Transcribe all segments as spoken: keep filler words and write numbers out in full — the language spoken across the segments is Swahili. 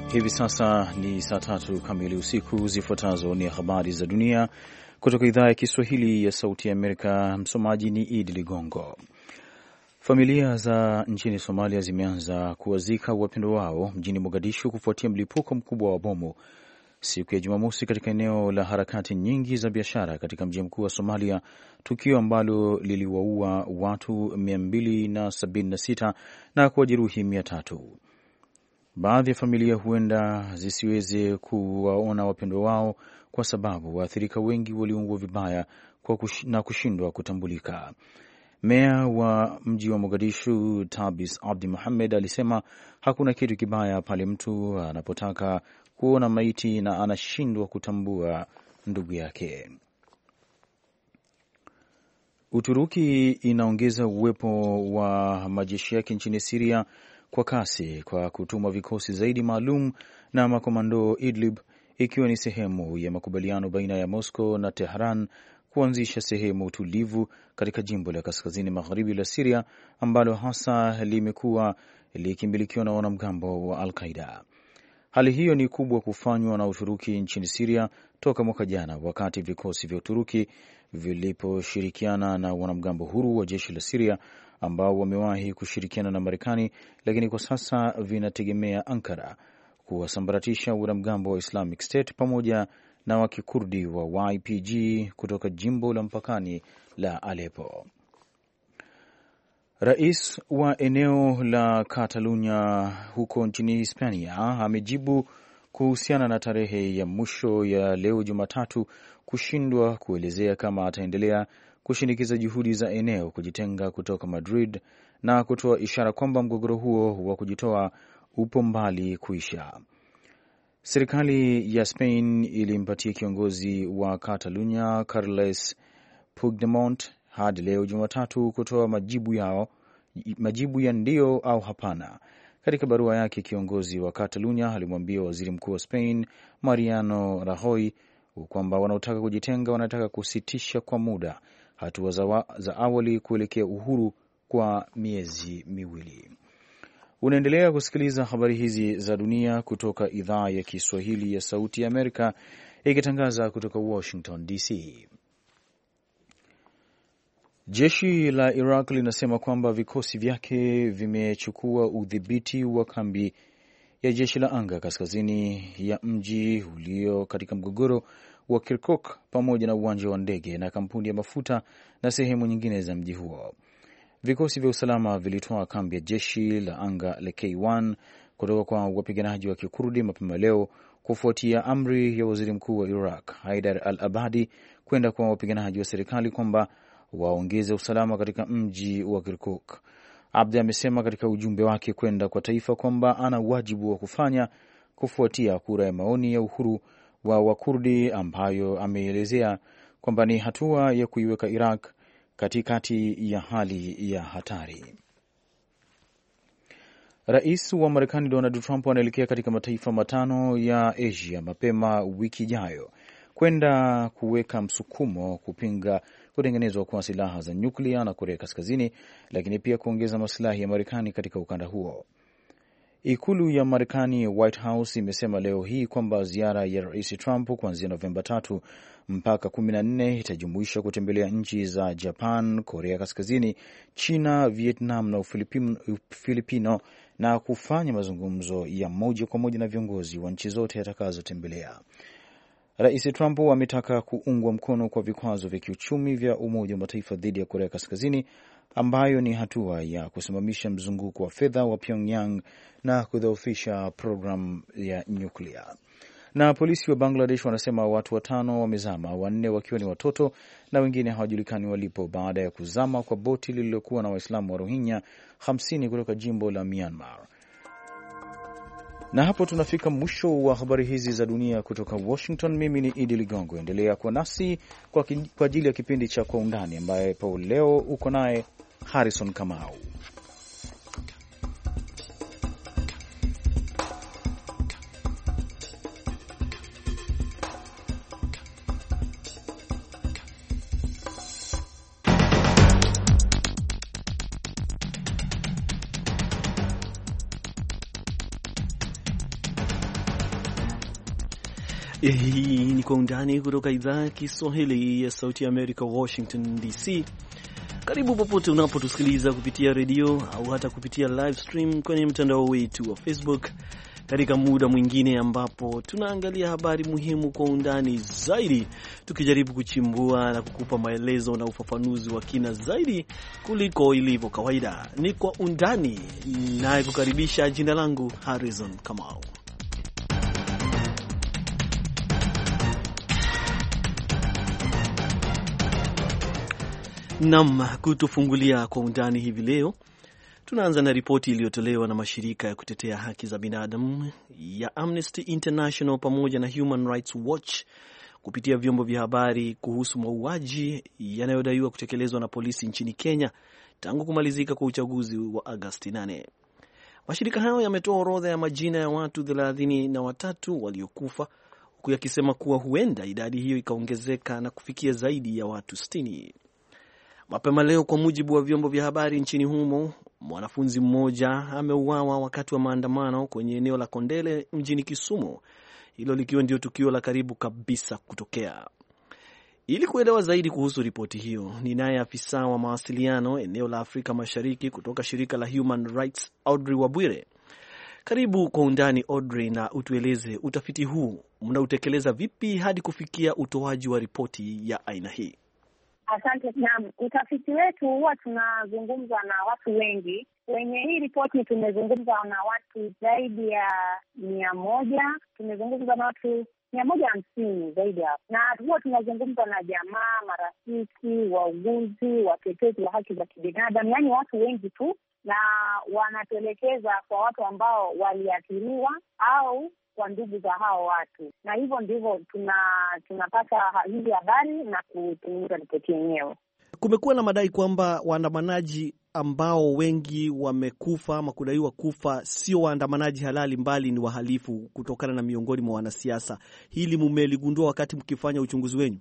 Hivi sasa ni saa tatu kamili usiku. Zifuatazo ni habari za dunia kutoka idhaa ya Kiswahili ya Sauti ya Amerika. Msomaji ni Idi Ligongo. Familia za nchini Somalia zimeanza kuwazika wapendwa wao mjini Mogadishu kufuatia mlipuko mkubwa wa bomu siku ya Jumamosi katika eneo la harakati nyingi za biashara katika mji mkuu wa Somalia, tukio ambalo liliwaua watu mia mbili sabini na sita na kuwajeruhi mia tatu. Baadhi ya familia huenda zisiweze kuwaona wapendwa wao kwa sababu waathirika wengi waliungua vibaya kwa kush, na kushindwa kutambulika. Meya wa mji wa Mogadishu, Tabis Abdi Mohamed, alisema hakuna kitu kibaya pale mtu anapotaka kuona maiti na anashindwa kutambua ndugu yake. Uturuki inaongeza uwepo wa majeshi yake nchini Syria kwa kasi kwa kutuma vikosi zaidi maalum na makomando Idlib, ikiwa ni sehemu ya makubaliano baina ya Moscow na Tehran kuanzisha sehemu tulivu katika jimbo la kaskazini magharibi la Syria ambalo hasa limekuwa likimilikiwa na wanamgambo wa Al-Qaeda. Hali hiyo ni kubwa kufanywa na Uturuki nchini Syria toka mwaka jana, wakati vikosi vya Uturuki viliposhirikiana na wanamgambo huru wa jeshi la Syria ambao wamewahi kushirikiana na Marekani, lakini kwa sasa vinategemea Ankara kuwasambaratisha wanamgambo wa Islamic State pamoja na wa Kikurdi wa Y P G kutoka jimbo la mpakani la Aleppo. Rais wa eneo la Catalunya huko nchini Hispania amejibu kuhusiana na tarehe ya mwisho ya leo Jumatatu kushindwa kuelezea kama ataendelea kushinikiza juhudi za eneo kujitenga kutoka Madrid na kutoa ishara kwamba mgogoro huo wa kujitoa upo mbali kuisha. Serikali ya Spain ilimpatia kiongozi wa Catalunya Carles Puigdemont hadi leo Jumatatu kutoa majibu yao, majibu ya ndio au hapana. Katika barua yake, kiongozi wa Catalunya alimwambia waziri mkuu wa Spain Mariano Rajoy kwamba wanaotaka kujitenga wanataka kusitisha kwa muda hatua za, za awali kuelekea uhuru kwa miezi miwili. Unaendelea kusikiliza habari hizi za dunia kutoka idhaa ya Kiswahili ya Sauti ya Amerika, ikitangaza kutoka Washington D C. Jeshi la Iraq linasema kwamba vikosi vyake vimechukua udhibiti wa kambi ya jeshi la anga kaskazini ya mji ulio katika mgogoro wa Kirkuk pamoja na uwanja wa ndege na kampuni ya mafuta na sehemu nyingine za mji huo. Vikosi vya usalama vilitoa kambi ya jeshi la anga la K moja kutoka kwa wapiganaji wa Kikurdi mapema leo kufuatia amri ya waziri mkuu wa Iraq Haidar al-Abadi kwenda kwa wapiganaji wa serikali kwamba waongeze usalama katika mji wa Kirkuk. Abdi amesema katika ujumbe wake kwenda kwa taifa kwamba ana wajibu wa kufanya kufuatia kura ya maoni ya uhuru wa Wakurdi ambayo ameelezea kwamba ni hatua ya kuiweka Iraq katikati ya hali ya hatari. Rais wa Marekani Donald Trump anaelekea katika mataifa matano ya Asia mapema wiki ijayo kwenda kuweka msukumo kupinga kutengenezwa kwa silaha za nyuklia na Korea Kaskazini, lakini pia kuongeza maslahi ya Marekani katika ukanda huo. Ikulu ya Marekani, White House, imesema leo hii kwamba ziara ya Rais Trump kuanzia Novemba tatu mpaka kumi na nne itajumuisha kutembelea nchi za Japan, Korea Kaskazini, China, Vietnam na Ufilipino na kufanya mazungumzo ya moja kwa moja na viongozi wa nchi zote atakazotembelea. Rais Trump ametaka kuungwa mkono kwa vikwazo vya kiuchumi vya Umoja wa Mataifa dhidi ya Korea Kaskazini, ambayo ni hatua ya kusimamisha mzunguko wa fedha wa Pyongyang na kudhoofisha programu ya nyuklia. Na polisi wa Bangladesh wanasema watu watano wamezama, wanne wakiwa ni watoto na wengine hawajulikani walipo baada ya kuzama kwa boti lililokuwa na Waislamu wa Rohingya hamsini kutoka jimbo la Myanmar. Na hapo tunafika mwisho wa habari hizi za dunia kutoka Washington. Mimi ni Idi Ligongo. Endelea kuwa nasi kwa, kwa ajili ya kipindi cha Kwa Undani ambaye pa leo uko naye Harrison Kamau. Hii ni Kwa Undani kutoka idhaa ya Kiswahili ya Sauti ya Amerika, Washington D C. Karibu popote unapotusikiliza kupitia redio au hata kupitia live stream kwenye mtandao wetu wa Facebook, katika muda mwingine ambapo tunaangalia habari muhimu kwa undani zaidi, tukijaribu kuchimbua na kukupa maelezo na ufafanuzi wa kina zaidi kuliko ilivyo kawaida. Ni Kwa Undani, naye kukaribisha, jina langu Harrison Kamau. Nam, kutufungulia Kwa Undani hivi leo, tunaanza na ripoti iliyotolewa na mashirika ya kutetea haki za binadamu ya Amnesty International pamoja na Human Rights Watch kupitia vyombo vya habari kuhusu mauaji yanayodaiwa kutekelezwa na polisi nchini Kenya tangu kumalizika kwa uchaguzi wa Agosti nane. Mashirika hayo yametoa orodha ya majina ya watu thelathini na watatu waliokufa, huku yakisema kuwa huenda idadi hiyo ikaongezeka na kufikia zaidi ya watu sitini. Mapema leo, kwa mujibu wa vyombo vya habari nchini humo, mwanafunzi mmoja ameuawa wakati wa maandamano kwenye eneo la Kondele mjini Kisumu, hilo likiwa ndio tukio la karibu kabisa kutokea. Ili kuelewa zaidi kuhusu ripoti hiyo, ni naye afisa wa mawasiliano eneo la Afrika Mashariki kutoka shirika la Human Rights, Audrey Wabwire. Karibu Kwa Undani Audrey, na utueleze utafiti huu mnautekeleza vipi hadi kufikia utoaji wa ripoti ya aina hii? Asante. Naam, utafiti wetu huwa tunazungumza na watu wengi. Kwenye hii ripoti tumezungumza na watu zaidi ya mia moja. Tumezungumza na watu mia moja hamsini zaidi hapo, na huwa tunazungumza na jamaa, marafiki, wauguzi, watetezi wa haki za kibinadamu, yaani watu wengi tu, na wanatuelekeza kwa watu ambao waliathiriwa au kwa ndugu za hao watu, na hivyo ndivyo tuna tunapata hizi habari na kutengeneza ripoti yenyewe. Kumekuwa na madai kwamba waandamanaji ambao wengi wamekufa ama kudaiwa kufa sio waandamanaji halali, mbali ni wahalifu kutokana na miongoni mwa wanasiasa. Hili mumeligundua wakati mkifanya uchunguzi wenu?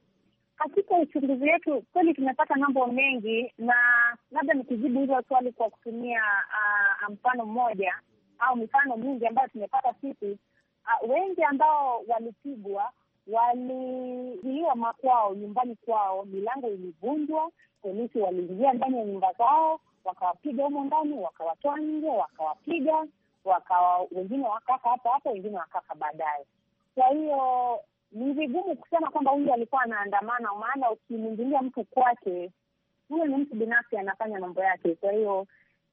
Katika uchunguzi wetu kweli tumepata mambo mengi, na labda nikijibu hilo swali kwa kutumia uh, mfano mmoja au mifano mingi ambayo tumepata sisi. Uh, wengi ambao walipigwa walizuiwa makwao, nyumbani kwao, milango ilivunjwa, polisi waliingia ndani ya nyumba zao, wakawapiga humo ndani, wakawatoa nje, wakawapiga, wakawa wengine wakafa hapo hapo, wengine wakafa baadaye. Kwa hiyo ni vigumu kusema kwamba huyu alikuwa anaandamana, maana ukimwingilia mtu kwake, huyo ni mtu binafsi anafanya mambo yake. Kwa hiyo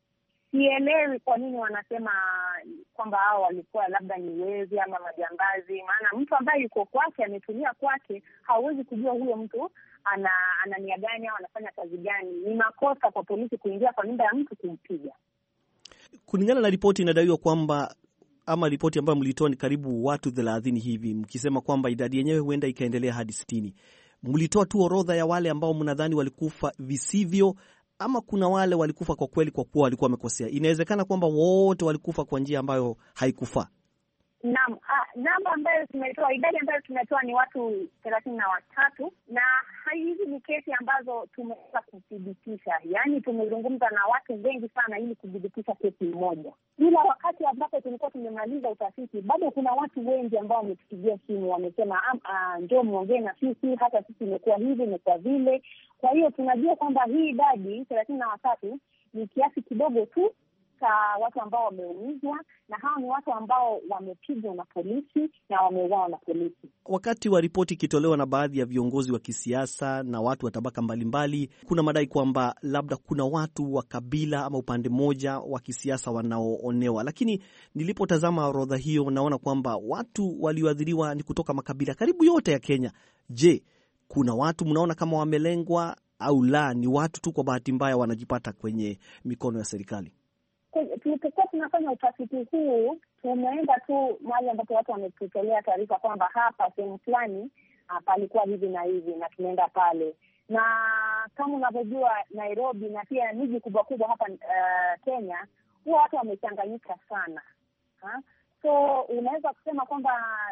sielewi kwa nini wanasema kwamba hao walikuwa labda ni wezi ama majambazi, maana mtu ambaye yuko kwake, ametulia kwake, hauwezi kujua huyo mtu ana ana nia gani au anafanya kazi gani. Ni makosa kwa polisi kuingia kwa nyumba ya mtu kumpiga. Kulingana na ripoti, inadaiwa kwamba ama ripoti ambayo mlitoa ni karibu watu thelathini hivi, mkisema kwamba idadi yenyewe huenda ikaendelea hadi sitini. Mlitoa tu orodha ya wale ambao mnadhani walikufa visivyo, ama kuna wale walikufa kwa kweli kwa kuwa walikuwa wamekosea? Inawezekana kwamba wote walikufa kwa njia ambayo haikufaa. Naam, namba ambayo tumetoa, idadi ambayo tumetoa ni watu thelathini na watatu, na hizi ni kesi ambazo tumeweza kuthibitisha. Yaani tumezungumza na watu wengi sana ili kudhibitisha kesi moja. Ila wakati ambapo tulikuwa tumemaliza utafiti, bado kuna watu wengi ambao wametupigia simu, wamesema njoo muongee na sisi, hata sisi imekuwa hivi, imekuwa vile. Kwa hiyo tunajua kwamba hii idadi thelathini na watatu ni kiasi kidogo tu cha watu ambao wameumizwa, na hao ni watu ambao wamepigwa na polisi na wameuawa na polisi. Wakati wa ripoti ikitolewa na baadhi ya viongozi wa kisiasa na watu wa tabaka mbalimbali, kuna madai kwamba labda kuna watu wa kabila ama upande mmoja wa kisiasa wanaoonewa, lakini nilipotazama orodha hiyo naona kwamba watu walioathiriwa ni kutoka makabila karibu yote ya Kenya. Je, kuna watu mnaona kama wamelengwa au la, ni watu tu kwa bahati mbaya wanajipata kwenye mikono ya serikali? Tulipokuwa tunafanya utafiti huu, tumeenda tu mahali ambapo watu wametutolea taarifa kwamba hapa sehemu fulani palikuwa hivi na hivi, na tumeenda pale. Na kama unavyojua Nairobi na pia miji kubwa kubwa hapa uh, Kenya, huwa watu wamechanganyika sana. Ha? So unaweza kusema kwamba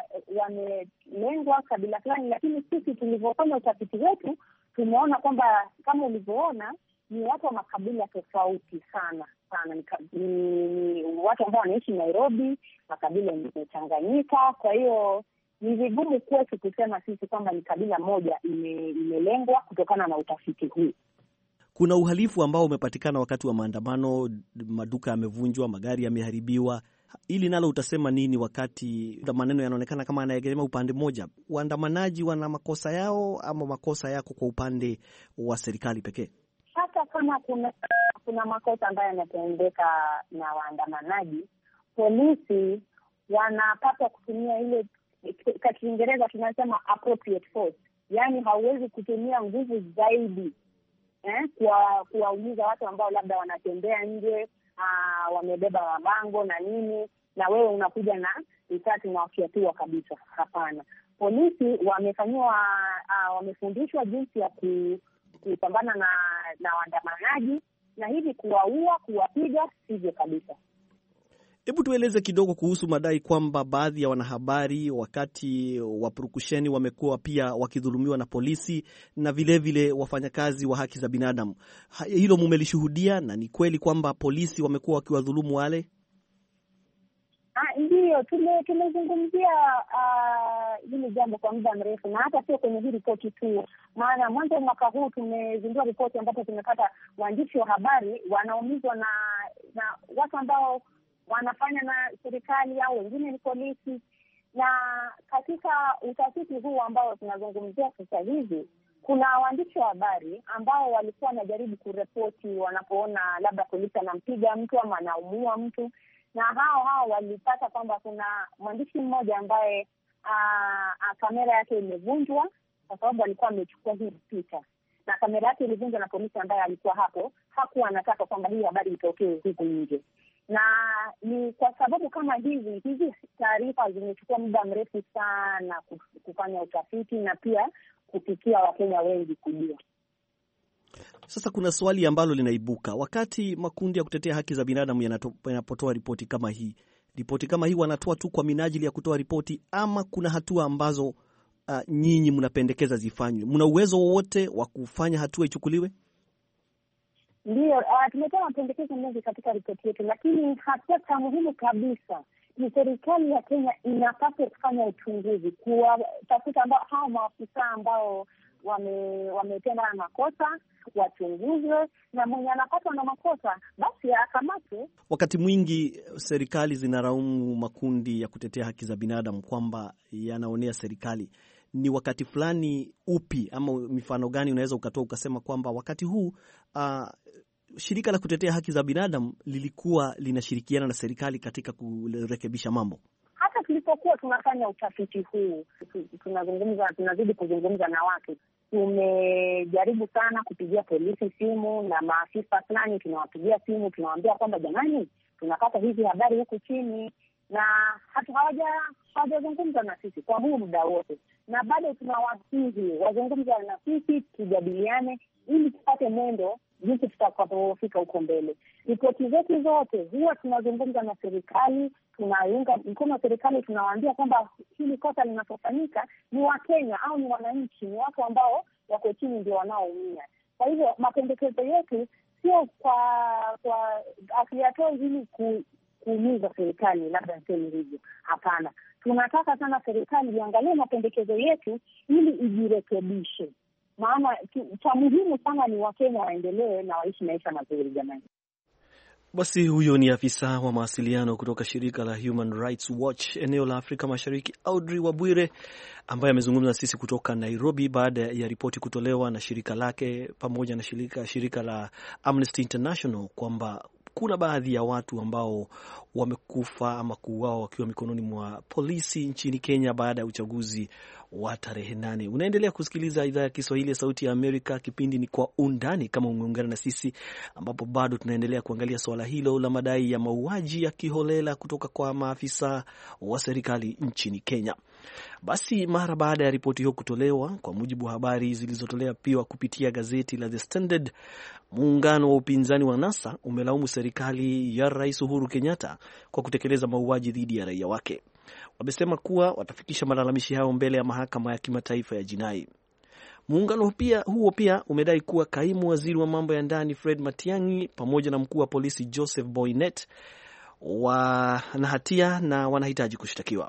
wamelengwa kabila fulani, lakini sisi tulivyofanya utafiti wetu tumeona kwamba kama ulivyoona ni watu wa makabila tofauti sana sana. Ni, ni watu ambao wanaishi Nairobi, makabila yamechanganyika. Kwa hiyo ni vigumu kwetu kusema sisi kwamba ni kabila moja ime, imelengwa kutokana na utafiti huu. Kuna uhalifu ambao umepatikana wakati wa maandamano, maduka yamevunjwa, magari yameharibiwa. Ili nalo utasema nini wakati maneno yanaonekana kama yanaegemea upande mmoja? Waandamanaji wana makosa yao ama makosa yako kwa upande wa serikali pekee? Hata kama kuna kuna makosa ambayo yanatendeka na waandamanaji, polisi wanapaswa kutumia ile, kwa Kiingereza tunasema appropriate force. Yaani hauwezi kutumia nguvu zaidi eh, kwa kuwauliza watu ambao labda wanatembea nje, uh, wamebeba mabango na nini, na wewe unakuja na risasi na wakiatua kabisa. Hapana. Polisi wamefanyiwa uh, wamefundishwa jinsi ya ku, kupambana na na waandamanaji, na hivi kuwaua, kuwapiga sivyo kabisa. Hebu tueleze kidogo kuhusu madai kwamba baadhi ya wanahabari wakati wa purukusheni wamekuwa pia wakidhulumiwa na polisi na vile vile wafanyakazi wa haki za binadamu. Hilo mumelishuhudia, na ni kweli kwamba polisi wamekuwa wakiwadhulumu wale? Ah, ndio tume tumezungumzia uh, hili jambo kwa muda mrefu, na hata sio kwenye hii ripoti tu. Maana mwanzo mwaka huu tumezindua ripoti ambapo tumepata waandishi wa habari wanaumizwa na na watu ambao wanafanya na serikali au wengine ni polisi. Na katika utafiti huu ambao tunazungumzia sasa hivi, kuna waandishi wa habari ambao walikuwa wanajaribu kuripoti wanapoona labda polisi anampiga mtu ama anaumua mtu, na hao hao walipata kwamba kuna mwandishi mmoja ambaye aa, kamera yake imevunjwa kwa sababu alikuwa amechukua hii picha, na kamera yake ilivunjwa na polisi ambaye alikuwa hapo. Hakuwa anataka kwamba hii habari itokee huku nje. Na ni kwa sababu kama hizi hizi taarifa zimechukua muda mrefu sana kufanya utafiti na pia kufikia Wakenya wengi kujua. Sasa kuna swali ambalo linaibuka wakati makundi ya kutetea haki za binadamu yanapotoa ripoti kama hii. Ripoti kama hii wanatoa tu kwa minajili ya kutoa ripoti, ama kuna hatua ambazo uh, nyinyi mnapendekeza zifanywe? Mna uwezo wowote wa kufanya hatua ichukuliwe? Ndio, uh, tumetoa mapendekezo mengi katika ripoti yetu, lakini hatua cha muhimu kabisa ni serikali ya Kenya inapaswa kufanya uchunguzi, kuwatafuta ambao hao maafisa ambao wame wametenda makosa wachunguzwe, na mwenye anapatwa na makosa basi akamatwe. Wakati mwingi serikali zinaraumu makundi ya kutetea haki za binadamu kwamba yanaonea serikali. Ni wakati fulani upi ama mifano gani unaweza ukatoa ukasema kwamba wakati huu uh, shirika la kutetea haki za binadamu lilikuwa linashirikiana na serikali katika kurekebisha mambo? Hata tulipokuwa tunafanya utafiti huu, tunazungumza tunazidi kuzungumza na watu, tumejaribu sana kupigia polisi simu na maafisa fulani, tunawapigia simu, tunawaambia kwamba jamani, tunapata hizi habari huku chini, na hatu hawaja hawajazungumza na sisi kwa huu muda wote, na bado tunawasihi wazungumza na sisi, tujadiliane ili tupate mwendo jinsi tutakapofika huko mbele. Ripoti zetu zote huwa tunazungumza na serikali, tunaunga mkono serikali, tunawaambia kwamba hili kosa linapofanyika ni Wakenya au ni wananchi, ni watu ambao wako chini ndio wanaoumia. Kwa hivyo mapendekezo yetu sio kwa kwa asiyatoa ili ku kuumiza serikali, labda niseme hivyo. Hapana, tunataka sana serikali iangalie mapendekezo yetu ili ijirekebishe, maana cha muhimu sana ni Wakenya waendelee na waishi maisha mazuri jamani. Basi huyo ni afisa wa mawasiliano kutoka shirika la Human Rights Watch eneo la Afrika Mashariki, Audrey Wabwire, ambaye amezungumza na sisi kutoka Nairobi baada ya ripoti kutolewa na shirika lake pamoja na shirika, shirika la Amnesty International kwamba kuna baadhi ya watu ambao wamekufa ama kuuawa wakiwa mikononi mwa polisi nchini Kenya baada ya uchaguzi wa tarehe nane. Unaendelea kusikiliza idhaa ya Kiswahili ya Sauti ya Amerika. Kipindi ni Kwa Undani, kama umeungana na sisi, ambapo bado tunaendelea kuangalia swala hilo la madai ya mauaji ya kiholela kutoka kwa maafisa wa serikali nchini Kenya. Basi mara baada ya ripoti hiyo kutolewa, kwa mujibu wa habari zilizotolewa pia kupitia gazeti la The Standard, muungano wa upinzani wa NASA umelaumu serikali ya Rais Uhuru Kenyatta kwa kutekeleza mauaji dhidi ya raia wake. Wamesema kuwa watafikisha malalamishi hayo mbele ya mahakama ya kimataifa ya jinai. Muungano pia huo pia umedai kuwa kaimu waziri wa mambo ya ndani Fred Matiang'i pamoja na mkuu wa polisi Joseph Boynet wana hatia na wanahitaji kushtakiwa.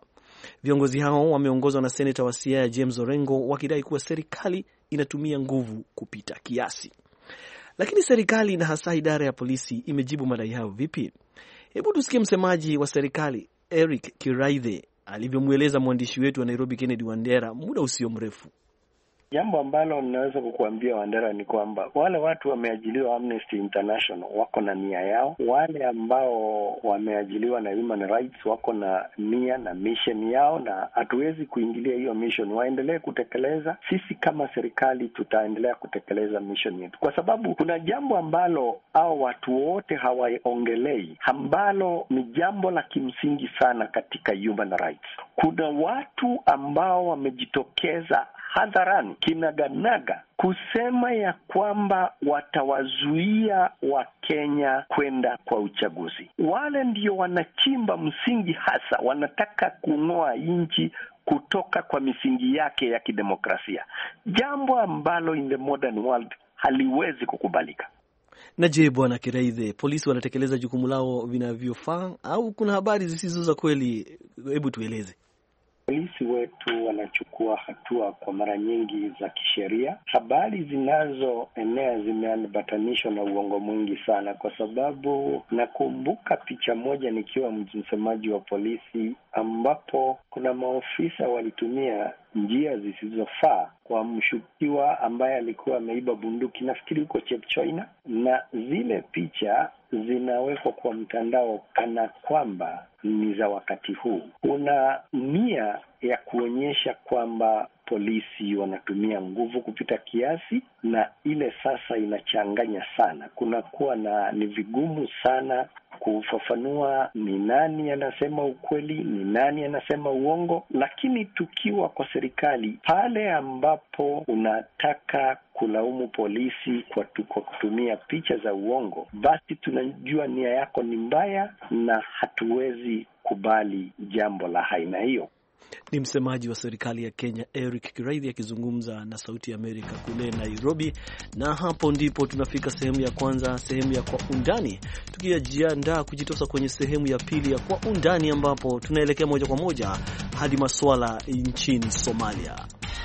Viongozi hao wameongozwa na seneta wa Siaya James Orengo wakidai kuwa serikali inatumia nguvu kupita kiasi. Lakini serikali na hasa idara ya polisi imejibu madai hayo vipi? Hebu tusikie msemaji wa serikali Eric Kiraithe alivyomweleza mwandishi wetu wa Nairobi Kennedy Wandera muda usio mrefu. Jambo ambalo ninaweza kukuambia Wandera ni kwamba wale watu wameajiliwa Amnesty International wako na nia yao. Wale ambao wameajiliwa na Human Rights wako na nia na mission yao, na hatuwezi kuingilia hiyo mission. Waendelee kutekeleza. Sisi kama serikali tutaendelea kutekeleza mission yetu, kwa sababu kuna jambo ambalo au watu wote hawaongelei, ambalo ni jambo la kimsingi sana katika human rights. Kuna watu ambao wamejitokeza hadharani kinaganaga kusema ya kwamba watawazuia Wakenya kwenda kwa uchaguzi. Wale ndio wanachimba msingi hasa, wanataka kung'oa nchi kutoka kwa misingi yake ya kidemokrasia, jambo ambalo in the modern world haliwezi kukubalika. Na je, Bwana Kiraithe, polisi wanatekeleza jukumu lao vinavyofaa au kuna habari zisizo za kweli? Hebu tueleze. Polisi wetu wanachukua hatua kwa mara nyingi za kisheria. Habari zinazoenea zimeambatanishwa na uongo mwingi sana, kwa sababu nakumbuka picha moja nikiwa msemaji wa polisi ambapo kuna maofisa walitumia njia zisizofaa kwa mshukiwa ambaye alikuwa ameiba bunduki, nafikiri huko Chepchoina, na zile picha zinawekwa kwa mtandao kana kwamba ni za wakati huu. Kuna nia ya kuonyesha kwamba polisi wanatumia nguvu kupita kiasi, na ile sasa inachanganya sana. Kuna kuwa na ni vigumu sana kufafanua ni nani anasema ukweli, ni nani anasema uongo. Lakini tukiwa kwa serikali, pale ambapo unataka kulaumu polisi kwa, tu, kwa kutumia picha za uongo, basi tunajua nia yako ni mbaya na hatuwezi kubali jambo la aina hiyo. Ni msemaji wa serikali ya Kenya Eric Kiraithe akizungumza na Sauti ya Amerika kule Nairobi. Na hapo ndipo tunafika sehemu ya kwanza, sehemu ya Kwa Undani, tukijiandaa kujitosa kwenye sehemu ya pili ya Kwa Undani, ambapo tunaelekea moja kwa moja hadi masuala nchini Somalia.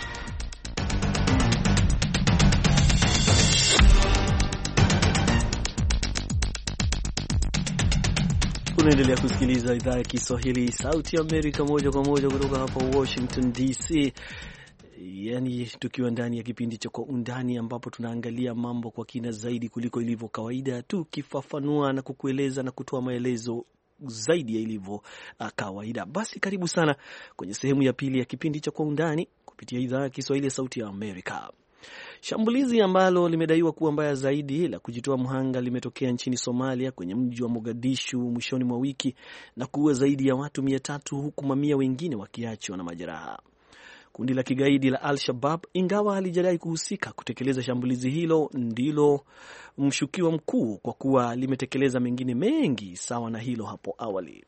Unaendelea kusikiliza idhaa ya Kiswahili Sauti ya Amerika moja kwa moja kutoka hapa Washington D C. Yaani tukiwa ndani ya kipindi cha Kwa Undani, ambapo tunaangalia mambo kwa kina zaidi kuliko ilivyo kawaida, tukifafanua na kukueleza na kutoa maelezo zaidi ya ilivyo kawaida. Basi karibu sana kwenye sehemu ya pili ya kipindi cha Kwa Undani kupitia idhaa ya Kiswahili ya Sauti ya Amerika. Shambulizi ambalo limedaiwa kuwa mbaya zaidi la kujitoa mhanga limetokea nchini Somalia kwenye mji wa Mogadishu mwishoni mwa wiki na kuua zaidi ya watu mia tatu huku mamia wengine wakiachwa na majeraha. Kundi la kigaidi la Al-Shabaab, ingawa halijadai kuhusika kutekeleza shambulizi hilo, ndilo mshukiwa mkuu kwa kuwa limetekeleza mengine mengi sawa na hilo hapo awali.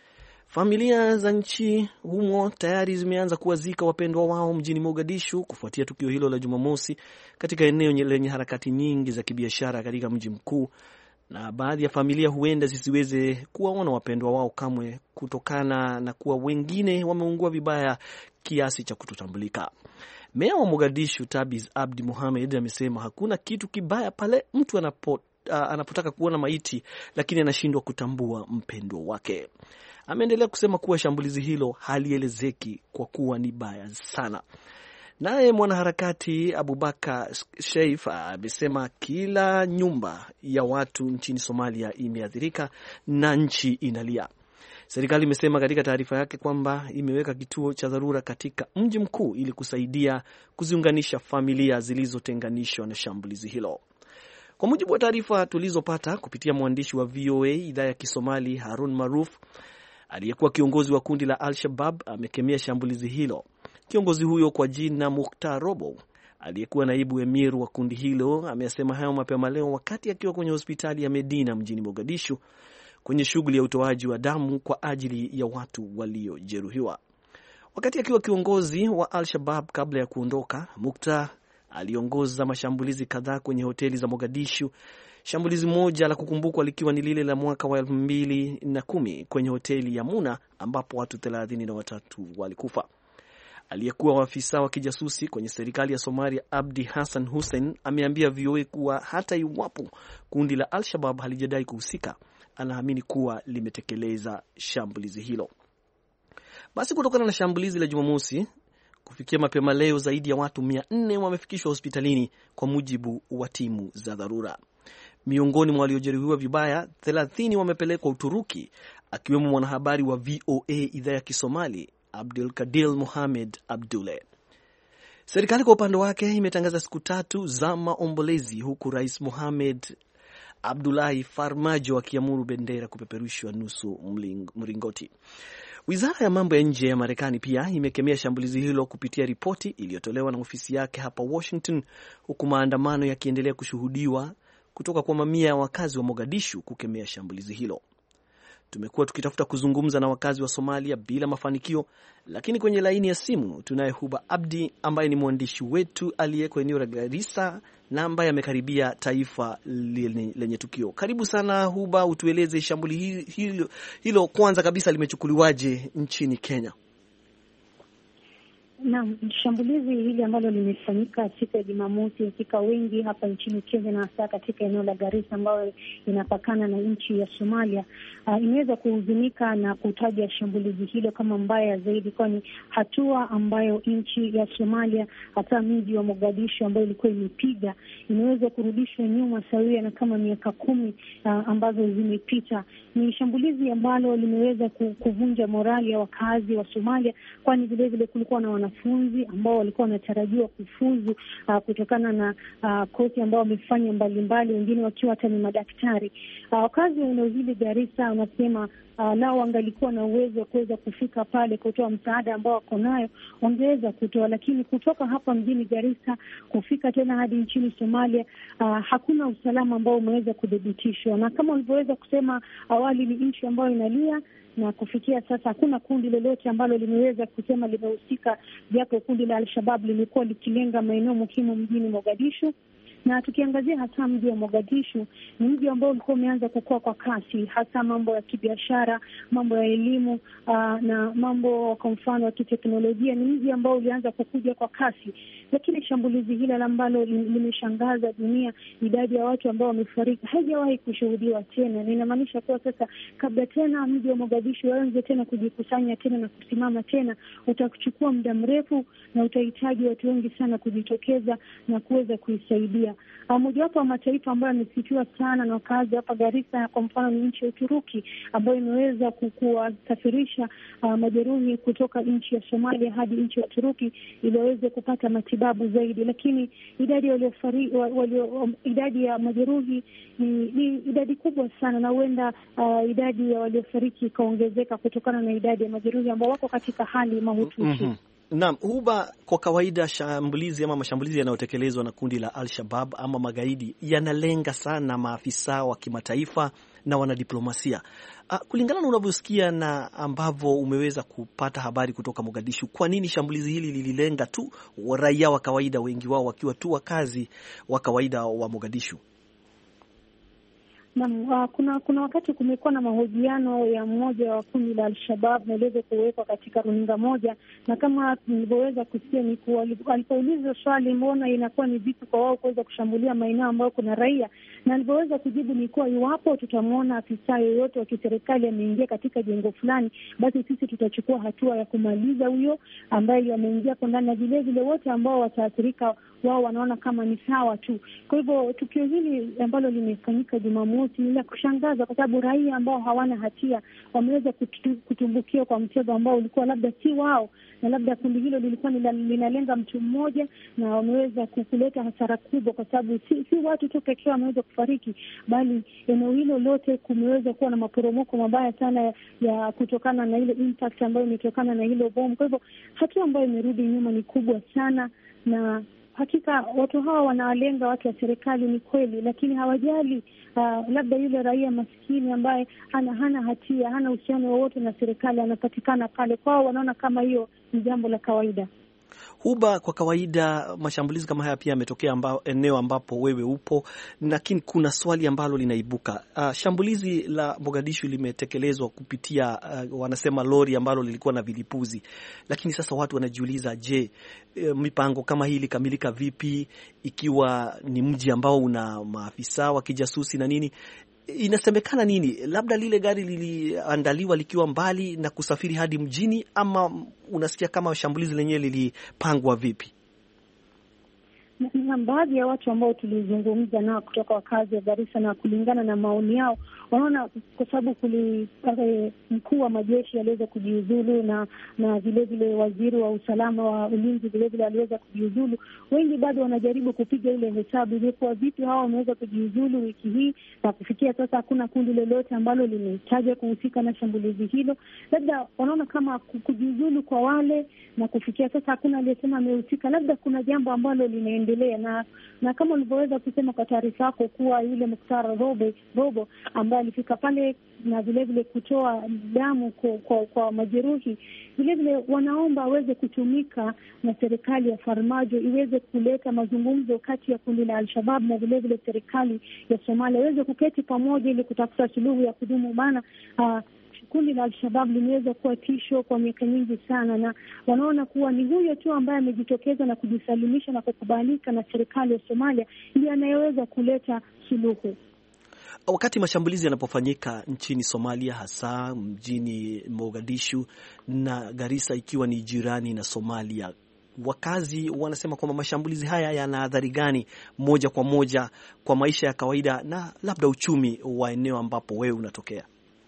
Familia za nchi humo tayari zimeanza kuwazika wapendwa wao mjini Mogadishu kufuatia tukio hilo la Jumamosi katika eneo lenye harakati nyingi za kibiashara katika mji mkuu, na baadhi ya familia huenda zisiweze kuwaona wapendwa wao kamwe kutokana na kuwa wengine wameungua vibaya kiasi cha kutotambulika. Meya wa Mogadishu Tabiz Abdi Mohamed amesema hakuna kitu kibaya pale mtu anapo, uh, anapotaka kuona maiti lakini anashindwa kutambua mpendwa wake. Ameendelea kusema kuwa shambulizi hilo halielezeki kwa kuwa ni baya sana. Naye mwanaharakati Abubakar Sheif amesema kila nyumba ya watu nchini Somalia imeathirika na nchi inalia. Serikali imesema katika taarifa yake kwamba imeweka kituo cha dharura katika mji mkuu ili kusaidia kuziunganisha familia zilizotenganishwa na shambulizi hilo. Kwa mujibu wa taarifa tulizopata kupitia mwandishi wa V O A idhaa ya Kisomali Harun Maruf, aliyekuwa kiongozi wa kundi la Al-Shabaab amekemea shambulizi hilo. Kiongozi huyo kwa jina Mukhtar Robo, aliyekuwa naibu emir wa kundi hilo, amesema hayo mapema leo wakati akiwa kwenye hospitali ya Medina mjini Mogadishu kwenye shughuli ya utoaji wa damu kwa ajili ya watu waliojeruhiwa. Wakati akiwa kiongozi wa Al-Shabaab kabla ya kuondoka, Mukhtar aliongoza mashambulizi kadhaa kwenye hoteli za Mogadishu, Shambulizi moja la kukumbukwa likiwa ni lile la mwaka wa elfu mbili na kumi kwenye hoteli ya Muna ambapo watu thelathini na watatu walikufa. Aliyekuwa afisa wa kijasusi kwenye serikali ya Somalia, Abdi Hassan Hussein, ameambia V O A kuwa hata iwapo kundi la Al-Shabaab halijadai kuhusika, anaamini kuwa limetekeleza shambulizi hilo. Basi kutokana na shambulizi la Jumamosi, kufikia mapema leo zaidi ya watu mia nne wamefikishwa hospitalini kwa mujibu wa timu za dharura. Miongoni mwa waliojeruhiwa vibaya, thelathini wamepelekwa Uturuki, akiwemo mwanahabari wa V O A idhaa ya Kisomali Abdul Kadir Mohamed Abdule. Serikali kwa upande wake imetangaza siku tatu za maombolezi, huku Rais Mohamed Abdullahi Farmajo akiamuru bendera kupeperushwa nusu mlingoti. Wizara ya mambo ya nje ya Marekani pia imekemea shambulizi hilo kupitia ripoti iliyotolewa na ofisi yake hapa Washington, huku maandamano yakiendelea kushuhudiwa kutoka kwa mamia ya wakazi wa Mogadishu kukemea shambulizi hilo. Tumekuwa tukitafuta kuzungumza na wakazi wa Somalia bila mafanikio, lakini kwenye laini ya simu tunaye Huba Abdi ambaye ni mwandishi wetu aliyeko eneo la Garissa na ambaye amekaribia taifa lenye tukio. Karibu sana Huba, utueleze shambulizi hilo, hilo kwanza kabisa limechukuliwaje nchini Kenya? Naam, shambulizi hili ambalo limefanyika siku ya Jumamosi katika wengi hapa nchini Kenya na hasa katika eneo la Garissa ambayo inapakana na nchi ya Somalia, uh, imeweza kuhuzunika na kutaja shambulizi hilo kama mbaya zaidi, kwani hatua ambayo nchi ya Somalia hata mji wa Mogadishu ambayo ilikuwa imepiga imeweza kurudishwa nyuma sawia na kama miaka kumi uh, ambazo zimepita. Ni shambulizi ambalo limeweza kuvunja morali ya wakazi wa Somalia, kwani vile vile kulikuwa na wanafunzi ambao walikuwa wanatarajiwa kufuzu uh, kutokana na uh, kozi ambao wamefanya mbalimbali, wengine wakiwa hata ni madaktari. Uh, wakazi wa eneo hili Garissa wanasema Uh, lao wangalikuwa na uwezo wa kuweza kufika pale kutoa msaada ambao wako nayo wangeweza kutoa, lakini kutoka hapa mjini Garissa kufika tena hadi nchini Somalia uh, hakuna usalama ambao umeweza kudhibitishwa, na kama ulivyoweza kusema awali ni nchi ambayo inalia, na kufikia sasa hakuna kundi lolote ambalo limeweza kusema limehusika, japo kundi la Al-Shabaab limekuwa likilenga maeneo muhimu mjini Mogadishu. Na tukiangazia hasa mji wa Mogadishu, ni mji ambao ulikuwa umeanza kukua kwa kasi, hasa mambo ya kibiashara, mambo ya elimu uh, na mambo kwa mfano ya kiteknolojia. Ni mji ambao ulianza kukuja kwa kasi, lakini shambulizi hili ambalo limeshangaza dunia, idadi ya watu ambao wamefariki haijawahi kushuhudiwa tena. Na inamaanisha kuwa sasa kabla tena mji wa Mogadishu waanze tena kujikusanya tena na kusimama tena, utachukua muda mrefu na utahitaji watu wengi sana kujitokeza na kuweza kuisaidia. Mojawapo wa mataifa ambayo yamesifiwa sana na wakazi hapa Garissa kwa mfano ni nchi ya Uturuki, ambayo imeweza kuwasafirisha uh, majeruhi kutoka nchi ya Somalia hadi nchi ya Uturuki ili waweze kupata matibabu zaidi. Lakini idadi waliofariki walio, um, idadi ya majeruhi ni, ni idadi kubwa sana, na huenda uh, idadi ya waliofariki ikaongezeka kutokana na idadi ya majeruhi ambao wako katika hali mahututi. Mm-hmm. Naam, Huba, kwa kawaida shambulizi ama mashambulizi yanayotekelezwa na kundi la Al-Shabaab ama magaidi yanalenga sana maafisa wa kimataifa na wanadiplomasia. Uh, kulingana na unavyosikia na ambavyo umeweza kupata habari kutoka Mogadishu, kwa nini shambulizi hili lililenga tu raia wa kawaida, wengi wao wakiwa tu wakazi wa kawaida wa Mogadishu? Na uh, kuna kuna wakati kumekuwa na mahojiano ya mmoja wa kundi la Al-Shabaab na iliweza kuwekwa katika runinga moja, na kama nilivyoweza kusikia ni kuwa alipoulizwa swali mbona inakuwa ni vipi kwa wao kuweza kushambulia maeneo ambayo kuna raia, na alivyoweza kujibu ni kuwa iwapo tutamwona afisa yoyote wa kiserikali ameingia katika jengo fulani, basi sisi tutachukua hatua ya kumaliza huyo ambaye ameingia kwa ndani, na vile vile wote ambao wataathirika wao wanaona kama ni sawa tu. Kwa hivyo tukio hili ambalo limefanyika Jumamosi ni la kushangaza, kwa sababu raia ambao hawana hatia wameweza kutumbukia kwa mtego ambao ulikuwa labda si wao, na labda kundi hilo lilikuwa linalenga mtu mmoja, na wameweza kuleta hasara kubwa, kwa sababu si, si watu tu pekee wameweza kufariki, bali eneo hilo lote kumeweza kuwa na maporomoko mabaya sana ya, ya kutokana na ile impact ambayo imetokana na hilo bomu. Kwa hivyo hatua ambayo imerudi nyuma ni kubwa sana, na hakika watu hawa wanawalenga watu wa serikali, ni kweli, lakini hawajali uh, labda yule raia maskini ambaye hana hana hatia, hana uhusiano wowote na serikali, anapatikana pale kwao, wanaona kama hiyo ni jambo la kawaida. Huba, kwa kawaida mashambulizi kama haya pia yametokea amba, eneo ambapo wewe upo, lakini kuna swali ambalo linaibuka. Uh, shambulizi la Mogadishu limetekelezwa kupitia uh, wanasema lori ambalo lilikuwa na vilipuzi, lakini sasa watu wanajiuliza, je, mipango kama hii ilikamilika vipi ikiwa ni mji ambao una maafisa wa kijasusi na nini? Inasemekana nini, labda lile gari liliandaliwa likiwa mbali na kusafiri hadi mjini, ama unasikia kama shambulizi lenyewe lilipangwa vipi? Na baadhi ya watu ambao tulizungumza nao kutoka wakazi wa Garissa, na kulingana na maoni yao, wanaona kwa sababu kuli mkuu wa majeshi aliweza kujiuzulu na na vile vile waziri wa usalama wa ulinzi vile vile aliweza kujiuzulu, wengi bado wanajaribu kupiga ile hesabu ilikuwa vipi hao wameweza kujiuzulu wiki hii na kufikia sasa hakuna kundi lolote ambalo limetaja kuhusika na shambulizi hilo. Labda wanaona kama kujiuzulu kwa wale na kufikia sasa hakuna aliyesema amehusika, labda kuna jambo ambalo linaendelea, na na kama ulivyoweza kusema kwa taarifa yako kuwa yule Mukhtar Robo Robo ambaye alifika pale na vile vile kutoa damu kwa, kwa, kwa majeruhi, vile vile wanaomba aweze kutumika na serikali ya Farmajo iweze kuleta mazungumzo kati ya kundi la Al-Shabaab na vile vile serikali ya Somalia iweze kuketi pamoja ili kutafuta suluhu ya kudumu. Maana uh, kundi la Al-Shabaab limeweza kuwa tisho kwa miaka mingi sana, na wanaona kuwa ni huyo tu ambaye amejitokeza na kujisalimisha na kukubalika na serikali ya Somalia ndiye anayeweza kuleta suluhu. Wakati mashambulizi yanapofanyika nchini Somalia, hasa mjini Mogadishu na Garissa ikiwa ni jirani na Somalia, wakazi wanasema kwamba mashambulizi haya yana athari gani moja kwa moja kwa maisha ya kawaida na labda uchumi wa eneo ambapo wewe unatokea?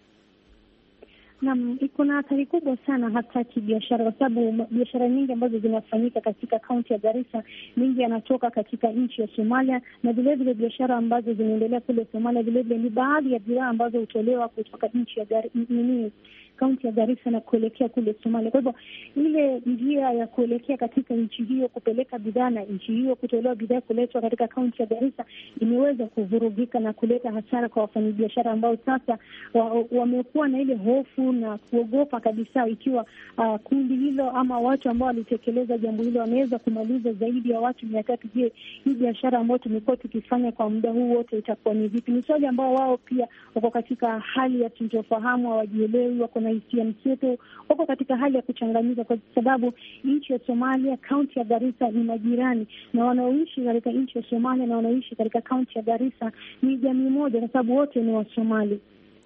Naam, iko na athari kubwa sana hata kibiashara, kwa sababu biashara nyingi ambazo zinafanyika katika kaunti ya Garissa mingi yanatoka katika nchi ya Somalia, na vile vile biashara ambazo zinaendelea kule Somalia vile vile ni baadhi ya bidhaa ambazo hutolewa kutoka nchi ya Garissa, kaunti ya Garissa na kuelekea kule Somalia. Kwa hivyo ile njia ya kuelekea katika nchi hiyo kupeleka bidhaa na nchi hiyo kutolewa bidhaa kuletwa katika kaunti ya Garissa imeweza kuvurugika na kuleta hasara kwa wafanyabiashara ambao sasa wamekuwa wa na ile hofu na kuogopa kabisa ikiwa uh, kundi hilo ama watu ambao walitekeleza jambo hilo wanaweza kumaliza zaidi ya watu mia tatu. Je, hii biashara ambayo tumekuwa tukifanya kwa muda huu wote itakuwa ni vipi? Ni swali ambao wao pia wako katika hali ya sintofahamu, hawajielewi, wako na hisia mseto, wako katika hali ya kuchanganyika, kwa sababu nchi ya Somalia, kaunti ya Garissa ni majirani, na wanaoishi katika nchi ya Somalia na wanaoishi katika kaunti ya Garissa ni jamii moja, kwa sababu wote ni Wasomali.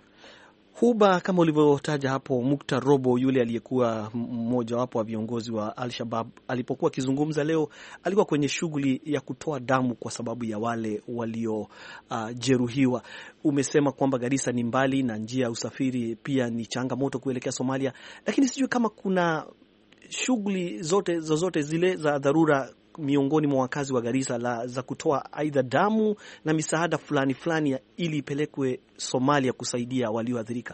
Huba, kama ulivyotaja hapo, Mukhtar Robo yule aliyekuwa mmoja wapo wa viongozi wa Al-Shabaab alipokuwa akizungumza leo, alikuwa kwenye shughuli ya kutoa damu kwa sababu ya wale walio uh, jeruhiwa. Umesema kwamba Garissa ni mbali na njia ya usafiri pia ni changamoto kuelekea Somalia, lakini sijui kama kuna shughuli zote zozote zile za dharura miongoni mwa wakazi wa Garissa la za kutoa aidha damu na misaada fulani fulani ili ipelekwe Somalia kusaidia walioathirika.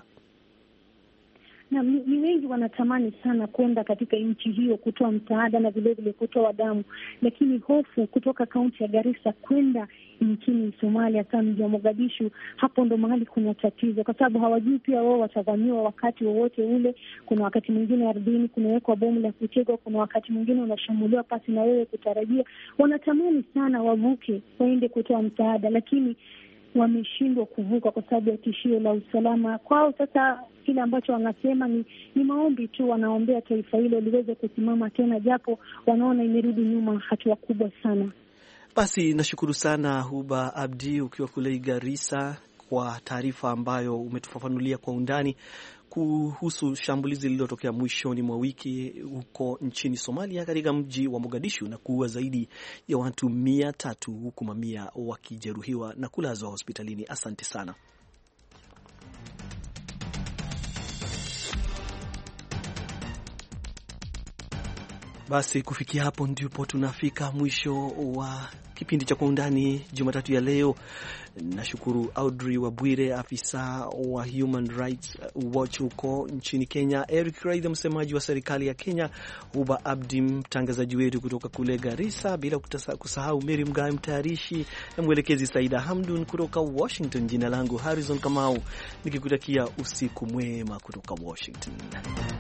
Na ni wengi wanatamani sana kwenda katika nchi hiyo kutoa msaada na vile vile kutoa damu, lakini hofu kutoka kaunti ya Garissa kwenda nchini Somalia kama mji wa Mogadishu, hapo ndo mahali kuna tatizo, kwa sababu hawajui pia wao watavamiwa wakati wowote ule. Kuna wakati mwingine ardhini kunawekwa bomu la kutegwa, kuna wakati mwingine unashambuliwa pasi na wewe kutarajia. Wanatamani sana wavuke waende kutoa msaada, lakini wameshindwa kuvuka kwa sababu ya tishio la usalama kwao. Sasa kile ambacho wanasema ni, ni maombi tu, wanaombea taifa hilo liweze kusimama tena, japo wanaona imerudi nyuma hatua kubwa sana. Basi nashukuru sana Huba Abdi ukiwa kule Garissa kwa taarifa ambayo umetufafanulia kwa undani kuhusu shambulizi lililotokea mwishoni mwa wiki huko nchini Somalia katika mji wa Mogadishu na kuua zaidi ya watu mia tatu huku mamia wakijeruhiwa na kulazwa hospitalini. Asante sana. Basi kufikia hapo ndipo tunafika mwisho wa kipindi cha Kwa Undani Jumatatu ya leo. Nashukuru Audrey Wabwire, afisa wa Human Rights Watch huko nchini Kenya, Eric Raidha, msemaji wa serikali ya Kenya, Huba Abdi, mtangazaji wetu kutoka kule Garissa, bila kusahau Mary Mgawe, mtayarishi na mwelekezi Saida Hamdun kutoka Washington. Jina langu Harrison Kamau, nikikutakia usiku mwema kutoka Washington.